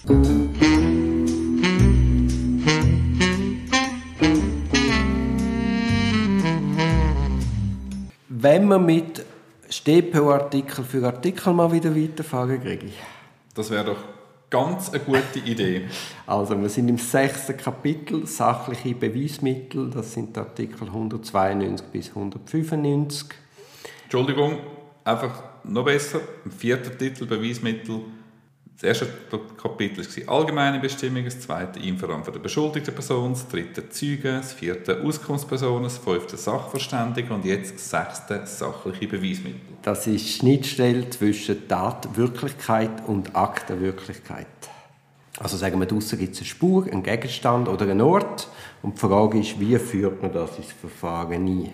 Wenn wir mit StPO-Artikel für Artikel mal wieder weiterfahren, Gregi? Das wäre doch ganz eine gute Idee. Also, wir sind im 6. Kapitel, sachliche Beweismittel. Das sind Artikel 192 bis 195. Entschuldigung, einfach noch besser. Im 4. Titel Beweismittel. Das erste Kapitel war allgemeine Bestimmungen, das zweite Einverlangen der beschuldigten Person, das dritte Zeugen, das vierte Auskunftspersonen, das fünfte Sachverständige und jetzt das 6. sachliche Beweismittel. Das ist die Schnittstelle zwischen Tatwirklichkeit und Aktenwirklichkeit. Also sagen wir, draussen gibt es eine Spur, einen Gegenstand oder einen Ort und die Frage ist, wie führt man das ins Verfahren ein?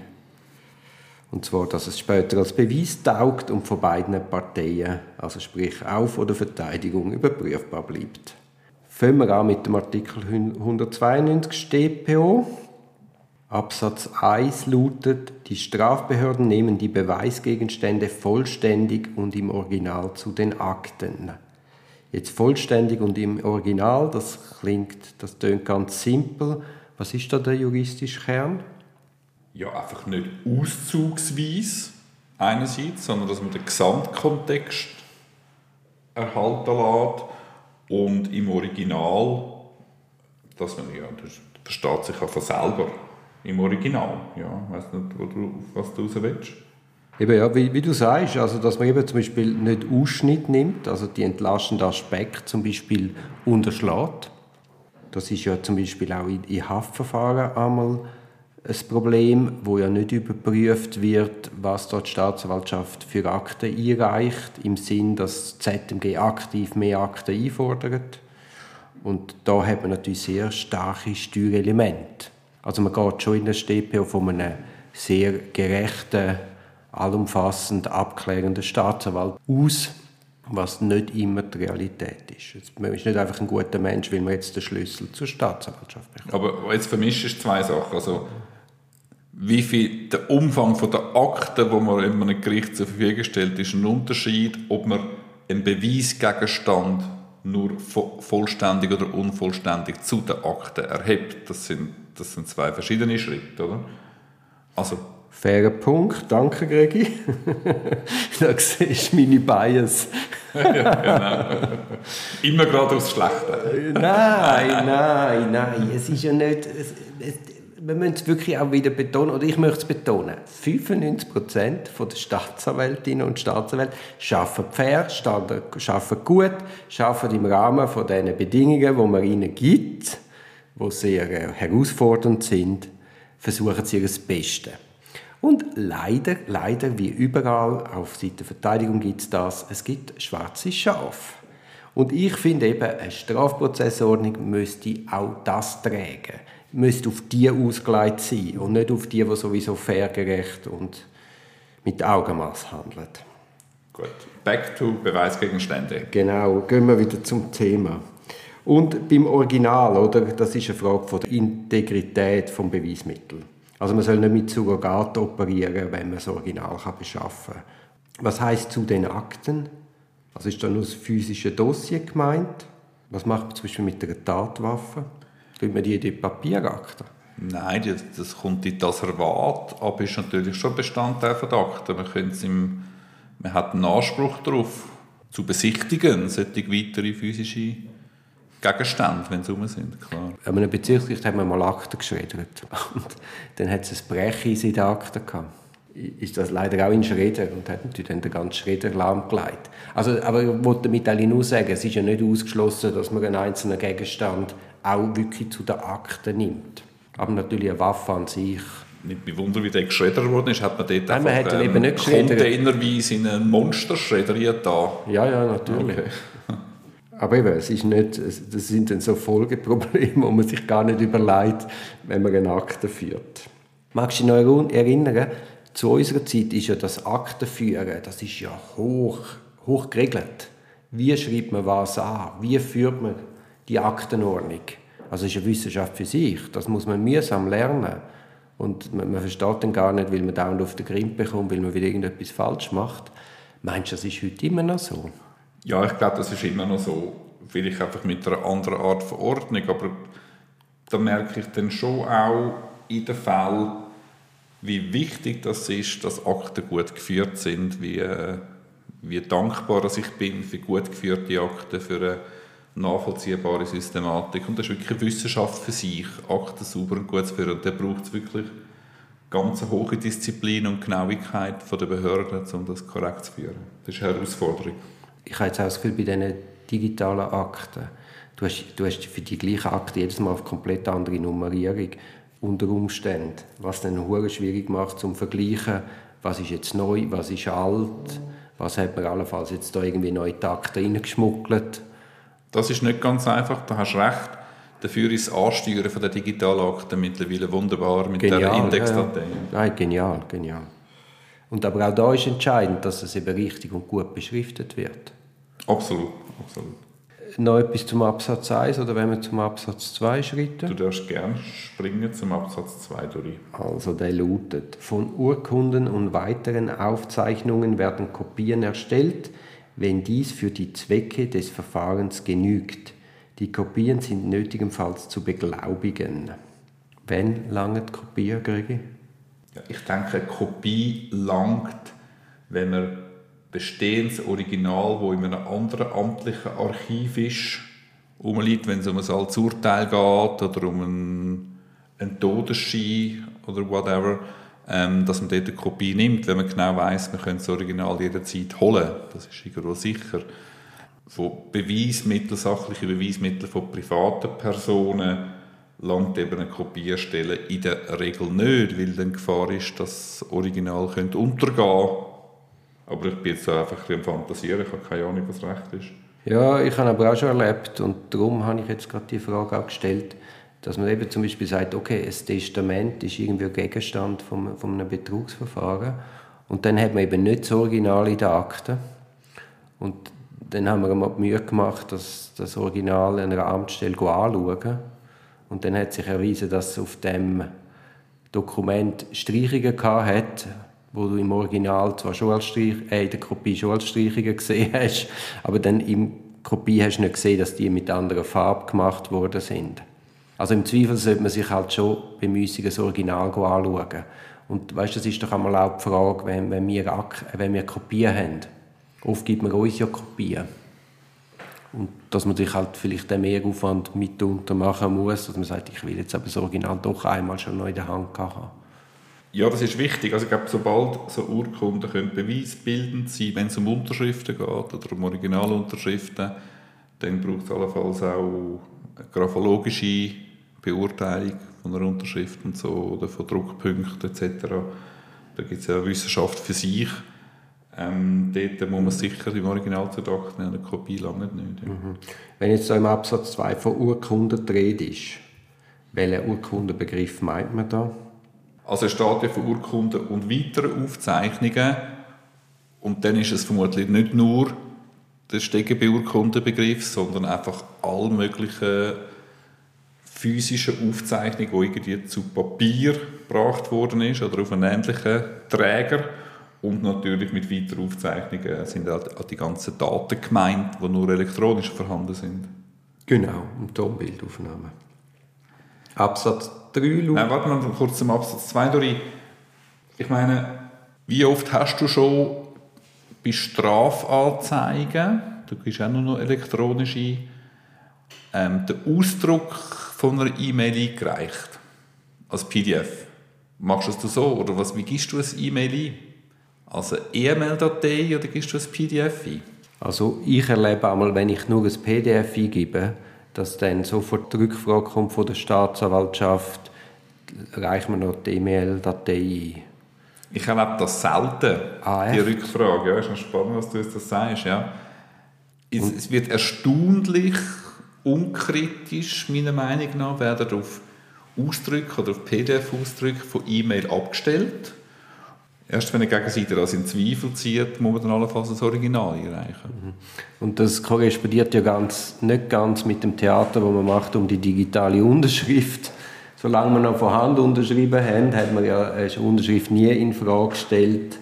Und zwar, dass es später als Beweis taugt und von beiden Parteien, also sprich auch von der Verteidigung, überprüfbar bleibt. Fangen wir an mit dem Artikel 192 StPO. Absatz 1 lautet, die Strafbehörden nehmen die Beweisgegenstände vollständig und im Original zu den Akten. Jetzt vollständig und im Original, das tönt ganz simpel. Was ist da der juristische Kern? Ja, einfach nicht auszugsweise einerseits, sondern dass man den Gesamtkontext erhalten lässt und im Original, dass man, ja, das versteht sich auch von selber im Original. Ja, ich weiss nicht, was du raus willst. Eben, ja, wie du sagst, also dass man eben zum Beispiel nicht Ausschnitt nimmt, also die entlastenden Aspekte zum Beispiel unterschlägt. Das ist ja zum Beispiel auch in Haftverfahren einmal ein Problem, wo ja nicht überprüft wird, was dort die Staatsanwaltschaft für Akten einreicht, im Sinn, dass das ZMG aktiv mehr Akten einfordert. Und da hat man natürlich sehr starke Steuerelemente. Also man geht schon in der StPO von einem sehr gerechten, allumfassend abklärenden Staatsanwalt aus, was nicht immer die Realität ist. Man ist nicht einfach ein guter Mensch, weil man jetzt den Schlüssel zur Staatsanwaltschaft bekommt. Aber jetzt vermischst du zwei Sachen. Also, wie viel der Umfang der Akten, die man in einem Gericht zur Verfügung stellt, ist ein Unterschied, ob man einen Beweisgegenstand nur vollständig oder unvollständig zu den Akten erhebt. Das sind zwei verschiedene Schritte, oder? Also, fairer Punkt, danke Gregi. Da siehst du meine Bias. Ja, genau. Immer gerade aufs Schlechte. Nein. Es ist ja nicht... Wir müssen es wirklich auch wieder betonen, oder ich möchte es betonen, 95% der Staatsanwältinnen und Staatsanwälte arbeiten fair, arbeiten gut, arbeiten im Rahmen von den Bedingungen, die man ihnen gibt, die sehr herausfordernd sind, versuchen sie ihr Bestes. Und leider, wie überall, auf Seite der Verteidigung gibt es das, es gibt schwarze Schafe. Und ich finde eben, eine Strafprozessordnung müsste auch das tragen. Müsste auf die ausgelegt sein und nicht auf die sowieso fair, gerecht und mit Augenmaß handeln. Gut, back to Beweisgegenstände. Genau, gehen wir wieder zum Thema. Und beim Original, oder, das ist eine Frage von der Integrität des Beweismittels. Also man soll nicht mit Surrogat operieren, wenn man das Original beschaffen kann. Was heisst zu den Akten? Also ist da nur das physische Dossier gemeint? Was macht man zum Beispiel mit einer Tatwaffe? Tut man die in die Papierakte? Nein, das kommt in das Reservat, aber ist natürlich schon Bestandteil der Akte. Man hat einen Anspruch darauf, zu besichtigen, solche weitere physische Gegenstände, wenn sie rum sind, klar. An einem Bezirksgericht haben wir mal Akten geschreddert. Und dann hat es ein Brecheis in den Akten gehabt. Ist das leider auch in Schredder und hat natürlich dann den ganzen Schredder lahmgelegt. Also, aber ich wollte damit eigentlich nur sagen, es ist ja nicht ausgeschlossen, dass man einen einzelnen Gegenstand auch wirklich zu den Akten nimmt. Aber natürlich eine Waffe an sich. Nicht bewundern, wie der geschreddert worden ist, hat man dort Nein, man hat ihn eben nicht geschreddert. Containerweise in einen Monsterschredder da. Ja, natürlich. Okay. Aber eben, das sind dann so Folgeprobleme, die man sich gar nicht überlegt, wenn man eine Akte führt. Magst du dich noch erinnern? Zu unserer Zeit ist ja das Aktenführen, das ist ja hoch geregelt. Wie schreibt man was an? Wie führt man die Aktenordnung? Also es ist eine Wissenschaft für sich. Das muss man mühsam lernen. Und man versteht dann gar nicht, weil man dauernd auf den Grind bekommt, weil man wieder irgendetwas falsch macht. Meinst du, das ist heute immer noch so? Ja, ich glaube, das ist immer noch so. vielleicht einfach mit einer anderen Art von Ordnung, aber da merke ich dann schon auch in den Fällen, wie wichtig das ist, dass Akten gut geführt sind, wie dankbar dass ich bin für gut geführte Akten, für eine nachvollziehbare Systematik. Und das ist wirklich eine Wissenschaft für sich, Akten sauber und gut zu führen. Und da braucht es wirklich ganz hohe Disziplin und Genauigkeit der Behörden, um das korrekt zu führen. Das ist eine Herausforderung. Ich habe jetzt auch das Gefühl, bei diesen digitalen Akten, du hast für die gleichen Akten jedes Mal eine komplett andere Nummerierung unter Umständen, was dann verdammt schwierig macht, zum Vergleichen, was ist jetzt neu, was ist alt, was hat man allenfalls jetzt da irgendwie neue Akten reingeschmuggelt. Das ist nicht ganz einfach, da hast du recht. Dafür ist das Ansteuern von der digitalen Akten mittlerweile wunderbar mit der Indexdatei. Ja. Nein, genial. Und aber auch da ist entscheidend, dass es eben richtig und gut beschriftet wird. Absolut. Noch etwas zum Absatz 1 oder wenn wir zum Absatz 2 schritten? Du darfst gerne springen zum Absatz 2 durch. Also der lautet: Von Urkunden und weiteren Aufzeichnungen werden Kopien erstellt, wenn dies für die Zwecke des Verfahrens genügt. Die Kopien sind nötigenfalls zu beglaubigen. Wann langt die Kopie, Gregi? Ja, ich denke, eine Kopie langt, wenn man bestehendes Original, das in einem anderen amtlichen Archiv ist, rumliegt, wenn es um ein altes Urteil geht oder um einen Todesschein oder whatever, dass man dort eine Kopie nimmt, wenn man genau weiss, man könnte das Original jederzeit holen. Das ist irgendwo sicher. Von Beweismitteln, sachlichen Beweismitteln von privaten Personen langt eben eine Kopie erstellen in der Regel nicht, weil dann die Gefahr ist, dass das Original untergehen könnte. Aber ich bin jetzt einfach ein bisschen am Fantasieren, ich habe keine Ahnung, was recht ist. Ja, ich habe aber auch schon erlebt und darum habe ich jetzt gerade die Frage auch gestellt, dass man eben zum Beispiel sagt, okay, ein Testament ist irgendwie ein Gegenstand von einem Betrugsverfahren und dann hat man eben nicht das Original in der Akte und dann haben wir mal die Mühe gemacht, das Original einer Amtsstelle anschauen und dann hat sich erwiesen, dass es auf dem Dokument Streichungen hatte, wo du im Original zwar schon in der Kopie schon als Streichungen gesehen hast, aber dann in der Kopie hast du nicht gesehen, dass die mit anderer Farbe gemacht worden sind. Also im Zweifel sollte man sich halt schon bemüßigen, das Original anschauen. Und weißt, das ist doch einmal auch die Frage, wenn wir Kopien haben. Oft gibt man uns ja Kopien. Und dass man sich halt vielleicht den Mehraufwand mitunter machen muss, dass man sagt, ich will jetzt aber das Original doch einmal schon noch in der Hand haben. Ja, das ist wichtig. Also ich glaube, sobald so Urkunden können beweisbildend sein, wenn es um Unterschriften geht oder um Originalunterschriften, dann braucht es allenfalls auch eine graphologische Beurteilung von einer Unterschrift und so, oder von Druckpunkten etc. Da gibt es ja eine Wissenschaft für sich. Dort muss man sicher im Original zur Akte nehmen, eine Kopie lange nicht. Ja. Mhm. Wenn jetzt so im Absatz 2 von Urkunden die Rede ist, welchen Urkundenbegriff meint man da? Also es steht ja für Urkunden und weitere Aufzeichnungen und dann ist es vermutlich nicht nur der Stegenbeurkundenbegriff, sondern einfach alle möglichen physischen Aufzeichnungen, die irgendwie zu Papier gebracht worden ist oder auf einen ähnlichen Träger. Und natürlich mit weiteren Aufzeichnungen sind auch die ganzen Daten gemeint, die nur elektronisch vorhanden sind. Genau, und Tonbildaufnahmen. Absatz 3. Warte mal kurz zum Absatz 2 durch. Ich meine, wie oft hast du schon bei Strafanzeigen, du kriegst auch nur noch elektronische, den Ausdruck von einer E-Mail eingereicht? Als PDF. Machst du das so? Oder wie gibst du ein E-Mail ein? Also eine EML-Datei oder gibst du ein PDF ein? Also ich erlebe einmal, wenn ich nur ein PDF eingebe, dass dann sofort die Rückfrage kommt von der Staatsanwaltschaft, reicht mir noch die E-Mail-Datei ein. Ich erlebe das selten, die Rückfrage. Ja, ist noch spannend, was du jetzt das sagst. Ja. Es wird erstaunlich unkritisch, meiner Meinung nach, werden auf Ausdrücke oder auf PDF-Ausdrücke von E-Mail abgestellt. Erst wenn eine Gegenseite das in Zweifel zieht, muss man dann allenfalls das Original einreichen. Und das korrespondiert ja nicht ganz mit dem Theater, das man macht um die digitale Unterschrift. Solange wir noch von Hand unterschrieben haben, hat man ja eine Unterschrift nie in Frage gestellt,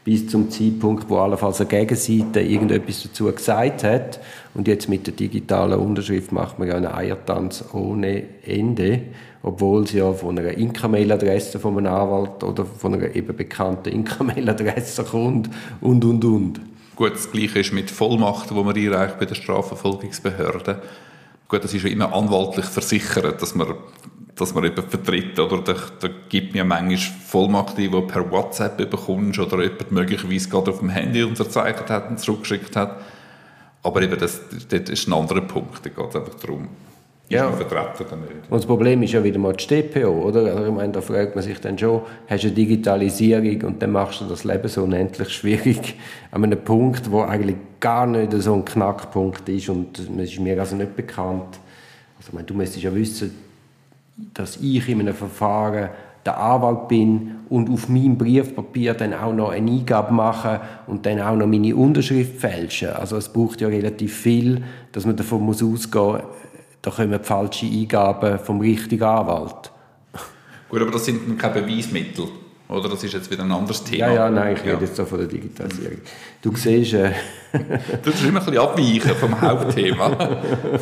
bis zum Zeitpunkt, wo allenfalls eine Gegenseite irgendetwas dazu gesagt hat. Und jetzt mit der digitalen Unterschrift macht man ja einen Eiertanz ohne Ende, obwohl es ja von einer Inka-Mail-Adresse von einem Anwalt oder von einer eben bekannten Inka-Mail-Adresse kommt und. Gut, das Gleiche ist mit Vollmachten, die man einreicht bei der Strafverfolgungsbehörde. Gut, das ist ja immer anwaltlich versichert, dass man jemanden vertritt. Oder da gibt mir manchmal Vollmachten, die du per WhatsApp bekommst oder jemand möglicherweise gerade auf dem Handy unterzeichnet hat und zurückgeschickt hat. Aber eben, das ist ein anderer Punkt. Da geht es einfach darum, ist man vertreten oder nicht. Und das Problem ist ja wieder mal die StPO, oder? Also ich meine, da fragt man sich dann schon, hast du eine Digitalisierung und dann machst du das Leben so unendlich schwierig an einem Punkt, wo eigentlich gar nicht so ein Knackpunkt ist und es ist mir also nicht bekannt. Also ich meine, du müsstest ja wissen, dass ich in einem Verfahren der Anwalt bin und auf meinem Briefpapier dann auch noch eine Eingabe mache und dann auch noch meine Unterschrift fälschen. Also es braucht ja relativ viel, dass man davon ausgehen muss, da kommen falsche Eingaben vom richtigen Anwalt. Gut, aber das sind keine Beweismittel, oder? Das ist jetzt wieder ein anderes Thema. Ja, nein, ich rede jetzt so von der Digitalisierung. Du siehst... Du musst immer ein bisschen abweichen vom Hauptthema.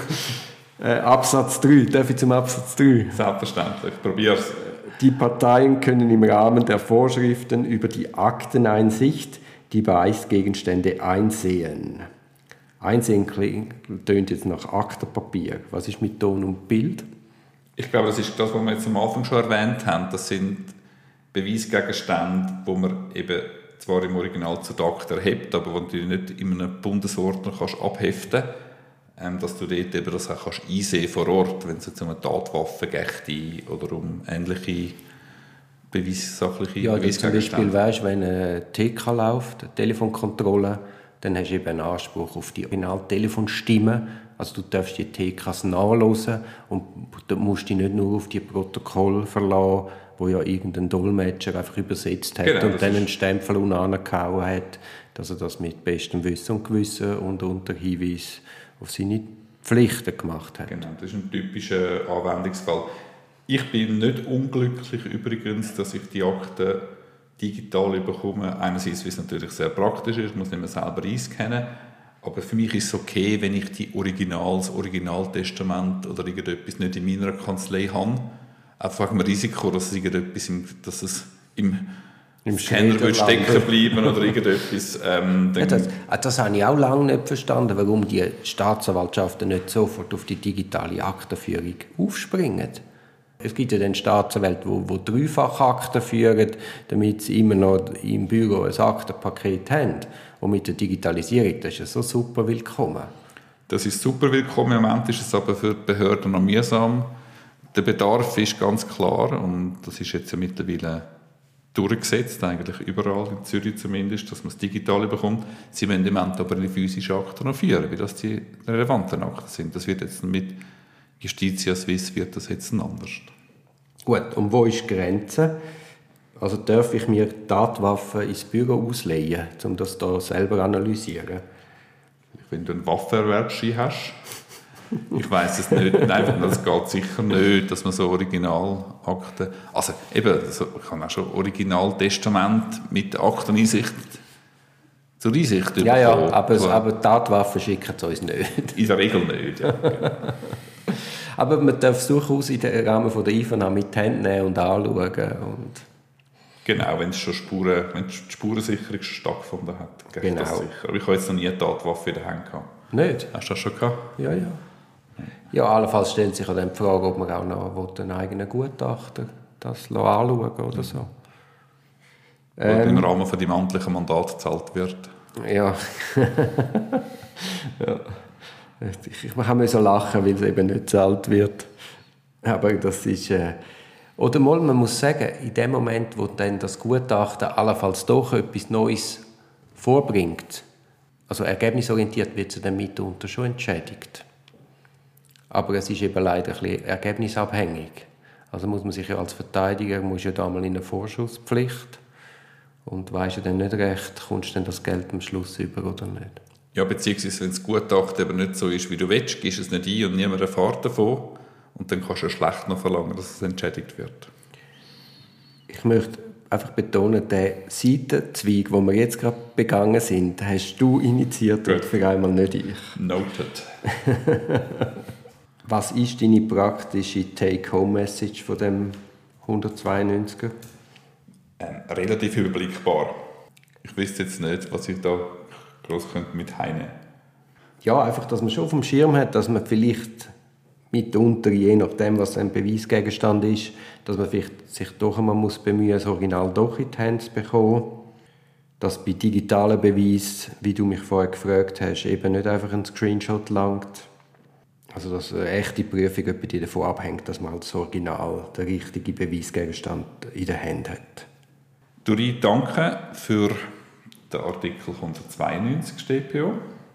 Absatz 3, darf ich zum Absatz 3? Selbstverständlich, probier's. Die Parteien können im Rahmen der Vorschriften über die Akteneinsicht die Beweisgegenstände einsehen. Einsehen tönt jetzt nach Aktenpapier. Was ist mit Ton und Bild? Ich glaube, das ist das, was wir jetzt am Anfang schon erwähnt haben. Das sind Beweisgegenstände, die man eben zwar im Original zu der Akte erhebt, aber die du nicht in einem Bundesordner kannst abheften kannst, dass du dort eben das auch kannst einsehen vor Ort, wenn es jetzt um eine Tatwaffe geht oder um ähnliche sachliche Beweisgegenstände. Beweisgegenstände. Zum Beispiel, weißt, wenn eine TK läuft, eine Telefonkontrolle, dann hast du eben einen Anspruch auf die Original-Telefonstimme. Also du darfst die TKs nachhören und du musst dich nicht nur auf die Protokolle verlassen, wo ja irgendein Dolmetscher einfach übersetzt hat und dann einen Stempel angehauen hat, dass er das mit bestem Wissen und Gewissen und unter Hinweis auf seine Pflichten gemacht hat. Genau, das ist ein typischer Anwendungsfall. Ich bin nicht unglücklich übrigens, dass ich die Akten digital bekomme. Einerseits, weil es natürlich sehr praktisch ist, ich muss nicht mehr selber einscannen. Aber für mich ist es okay, wenn ich das Originaltestament oder irgendetwas nicht in meiner Kanzlei habe. Einfach ein Risiko, dass es im Scanner stecken bleiben oder irgendetwas. Das habe ich auch lange nicht verstanden, warum die Staatsanwaltschaften nicht sofort auf die digitale Aktenführung aufspringen. Es gibt ja dann Staatsanwälte, die dreifach Akten führen, damit sie immer noch im Büro ein Aktenpaket haben. Und mit der Digitalisierung, das ist ja so super willkommen. Das ist super willkommen, im Moment ist es aber für die Behörden noch mühsam. Der Bedarf ist ganz klar und das ist jetzt ja mittlerweile durchgesetzt, eigentlich überall, in Zürich zumindest, dass man es digital bekommt. Sie wollen im Moment aber die physischen Akten noch führen, weil das die relevanten Akten sind. Das wird jetzt mit Justitia Suisse wird das jetzt anders. Gut, und wo ist die Grenze? Also darf ich mir Tatwaffen ins Büro ausleihen, um das da selber zu analysieren? Wenn du einen Waffenerwerbsschein hast, ich weiss es nicht. Nein, das geht sicher nicht, dass man so Originalakten... Also eben, ich habe auch schon Originaltestament mit Akteneinsicht zur Einsicht bekommen. Ja, aber Tatwaffen schicken sie uns nicht. In der Regel nicht, ja. Aber man darf es durchaus im Rahmen der IFANA mit Händen nehmen und anschauen. Genau, wenn die Spurensicherung schon stattgefunden hat. Genau. Das sicher. Aber ich habe jetzt noch nie eine Tatwaffe in der Hand gehabt. Nicht? Hast du das schon gehabt? Ja. Ja, allenfalls stellt sich auch dann die Frage, ob man auch noch einen eigenen Gutachter das anschauen oder so. Im Rahmen von deinem amtlichen Mandat gezahlt wird. Ja. Ja. Ich muss so lachen, weil es eben nicht gezahlt wird. Aber das ist... Oder mal, man muss sagen, in dem Moment, wo dann das Gutachten allenfalls doch etwas Neues vorbringt, also ergebnisorientiert wird sie dann mitunter schon entschädigt. Aber es ist eben leider ein bisschen ergebnisabhängig. Also muss man sich ja als Verteidiger ja da mal in eine Vorschusspflicht und weisst ja dann nicht recht, kommst du denn das Geld am Schluss über oder nicht. Ja, beziehungsweise wenn das Gutachten eben nicht so ist, wie du willst, gibst es nicht ein und niemand erfährt davon. Und dann kannst du ja schlecht noch verlangen, dass es entschädigt wird. Ich möchte einfach betonen, den Seitenzweig, den wir jetzt gerade begangen sind, hast du initiiert und für einmal nicht ich. Noted. Was ist deine praktische Take-Home-Message von dem 192er? Relativ überblickbar. Ich wüsste jetzt nicht, was ich da gross mit heimnehmen könnte. Ja, einfach, dass man schon auf dem Schirm hat, dass man vielleicht mitunter, je nachdem, was ein Beweisgegenstand ist, dass man vielleicht sich doch einmal bemühen muss, das Original doch in die Hände zu bekommen. Dass bei digitalen Beweisen, wie du mich vorher gefragt hast, eben nicht einfach ein Screenshot langt. Also dass eine echte Prüfung davon abhängt, dass man halt das Original, den richtigen Beweisgegenstand in der Hand hat. Duri, danke für den Artikel 192 StPO.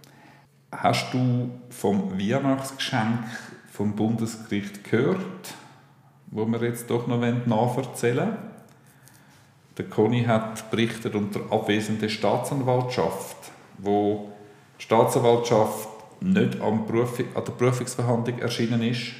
Hast du vom Weihnachtsgeschenk vom Bundesgericht gehört, wo wir jetzt doch noch nachverzählen wollen? Der Conny hat berichtet unter abwesende Staatsanwaltschaft, wo die Staatsanwaltschaft nicht an der Prüfungsverhandlung erschienen ist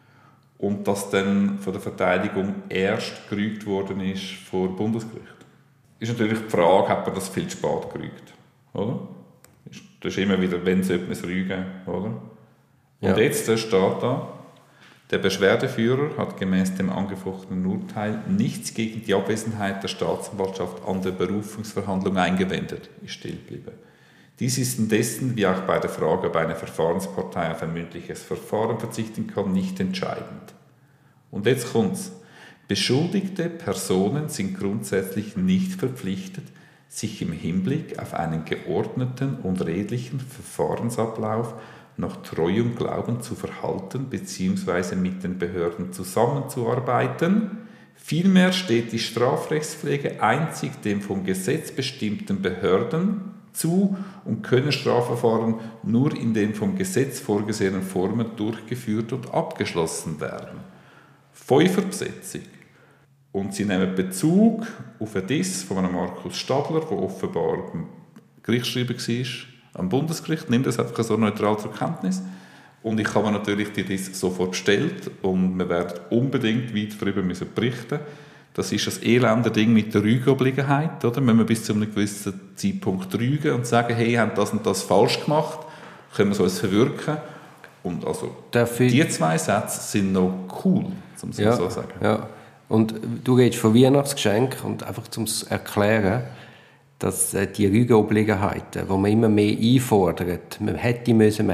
und das dann von der Verteidigung erst gerügt worden ist vor dem Bundesgericht. Ist natürlich die Frage, hat man das viel zu spät gerügt, oder? Das ist immer wieder, wenn sollte man es rügen, oder? Ja. Und jetzt steht da, der Beschwerdeführer hat gemäß dem angefochtenen Urteil nichts gegen die Abwesenheit der Staatsanwaltschaft an der Berufungsverhandlung eingewendet, ist still geblieben. Dies ist indessen, wie auch bei der Frage, ob eine Verfahrenspartei auf ein mündliches Verfahren verzichten kann, nicht entscheidend. Und jetzt kommt's. Beschuldigte Personen sind grundsätzlich nicht verpflichtet, sich im Hinblick auf einen geordneten und redlichen Verfahrensablauf nach Treu und Glauben zu verhalten bzw. mit den Behörden zusammenzuarbeiten. Vielmehr steht die Strafrechtspflege einzig den vom Gesetz bestimmten Behörden zu und können Strafverfahren nur in den vom Gesetz vorgesehenen Formen durchgeführt und abgeschlossen werden. Fünferbesetzung. Und sie nehmen Bezug auf ein Diss von einem Markus Stadler, der offenbar beim Gerichtsschreiber war, am Bundesgericht. Nimm das einfach so neutral zur Kenntnis. Und ich habe mir natürlich die Diss sofort bestellt und wir werden unbedingt weiter darüber berichten müssen. Das ist das elende Ding mit der Rügeobliegenheit, oder? Wenn wir bis zu einem gewissen Zeitpunkt rügen und sagen, hey, wir haben das und das falsch gemacht, können wir es uns verwirken. Und also, die zwei Sätze sind noch cool, um es so zu sagen. Ja. Und du redest von Weihnachtsgeschenk und einfach zum Erklären, dass die Rügeobliegenheiten, die man immer mehr einfordert, man hätte müssen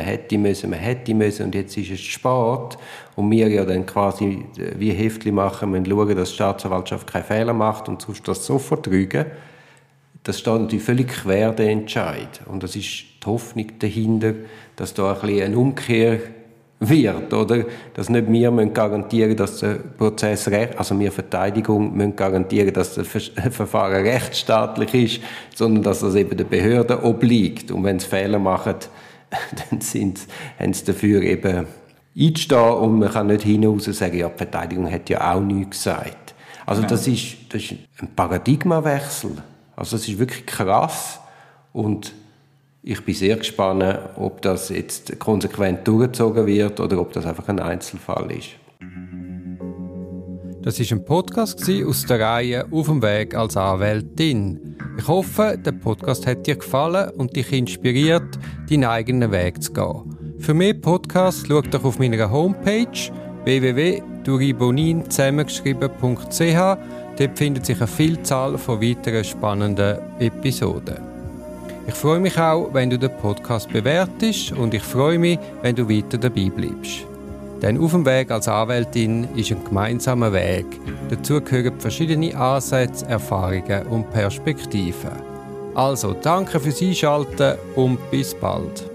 und jetzt ist es spät und wir ja dann quasi wie Heftli machen, müssen schauen, dass die Staatsanwaltschaft keinen Fehler macht und sonst das sofort rügen. Das steht natürlich völlig quer, der Entscheid. Und das ist die Hoffnung dahinter, dass da ein bisschen eine Umkehr wird, oder? Dass nicht wir garantieren, dass der Prozess also wir Verteidigung müssen garantieren, dass das Verfahren rechtsstaatlich ist, sondern dass das eben den Behörden obliegt. Und wenn sie Fehler machen, dann haben sie dafür eben einzustehen und man kann nicht hinaus sagen, ja, die Verteidigung hat ja auch nichts gesagt. Also das ist ein Paradigmawechsel. Also das ist wirklich krass und ich bin sehr gespannt, ob das jetzt konsequent durchgezogen wird oder ob das einfach ein Einzelfall ist. Das war ein Podcast aus der Reihe «Auf dem Weg als Anwältin». Ich hoffe, der Podcast hat dir gefallen und dich inspiriert, deinen eigenen Weg zu gehen. Für mehr Podcasts schau doch auf meiner Homepage www.duribonin zusammengeschrieben.ch. Dort findet sich eine Vielzahl von weiteren spannenden Episoden. Ich freue mich auch, wenn du den Podcast bewertest und ich freue mich, wenn du weiter dabei bleibst. Denn «Auf dem Weg als Anwältin» ist ein gemeinsamer Weg. Dazu gehören verschiedene Ansätze, Erfahrungen und Perspektiven. Also, danke fürs Einschalten und bis bald.